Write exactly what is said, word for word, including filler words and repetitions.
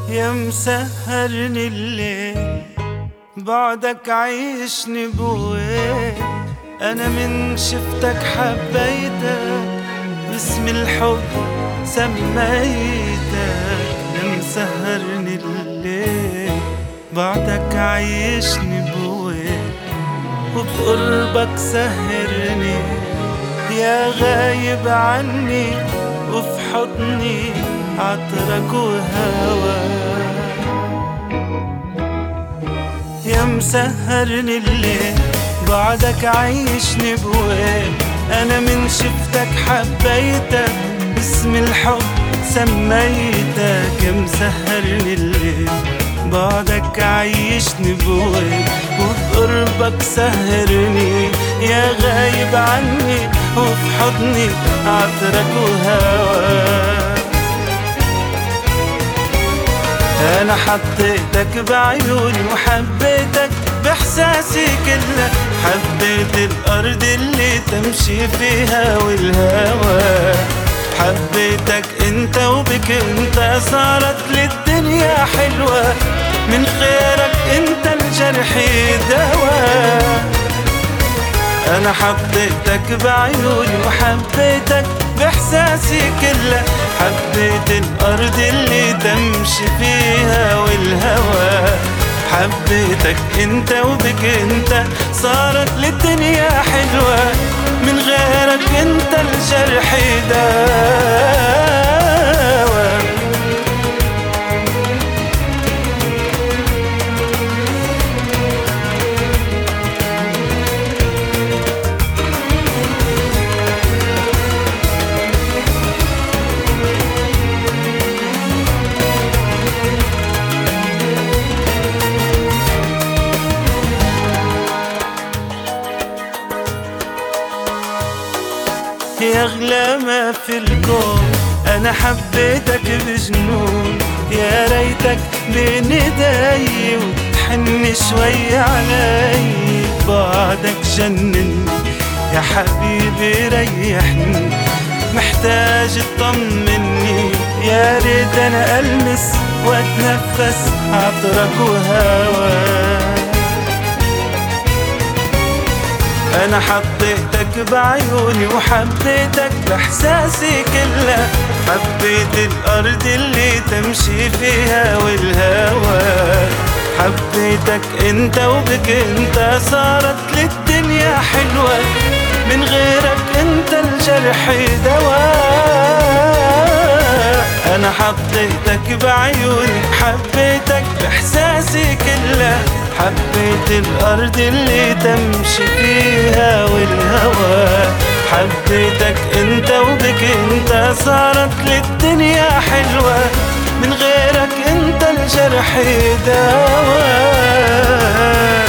يا مسهرني الليل بعدك عيشني بويل. أنا من شفتك حبيتك باسم الحب سميتك. يا مسهرني الليل بعدك عيشني بويل، وبقربك سهرني يا غايب عني، وفي حضني عطرك وهواك. يا مسهرني الليل بعدك عيشني بويل. أنا من شفتك حبيتك باسم الحب سميتك. يا مسهرني الليل بعدك عيشني بويل، وبقربك سهرني يا غايب عني، وفي حضني عطرك وهواك. أنا حطيتك بعيوني وحبيتك بإحساسي كله، حبيت الأرض اللي تمشي فيها والهوى. حبيتك انت وبك انت صارت للدنيا حلوة، من خيرك انت الجرح دواء. أنا حبيتك بعيوني وحبيتك بإحساسي كله، حبيت الأرض اللي تمشي فيها والهوى. حبيتك انت وبك انت صارت للدنيا حلوة، من غيرك انت الجرح دواء. يا أغلى ما في الكون أنا حبيتك بجنون. يا ريتك بين ايدي وتحن شوي علي، بعدك جنني يا حبيبي ريحني، محتاج تطمني. يا ريت أنا ألمس وأتنفس عطرك وهواك. أنا حطيتك بعيوني وحبيتك بإحساسي كله، حبيت الأرض اللي تمشي فيها والهوى. حبيتك انت وبك انت صارت للدنيا حلوة، من غيرك انت الجرح دواء. أنا حطيتك بعيوني حبيتك بإحساسي كله، حبيت الأرض اللي تمشي فيها والهوى. حبيتك انت وبك انت صارت للدنيا حلوة، من غيرك انت الجرح دواء.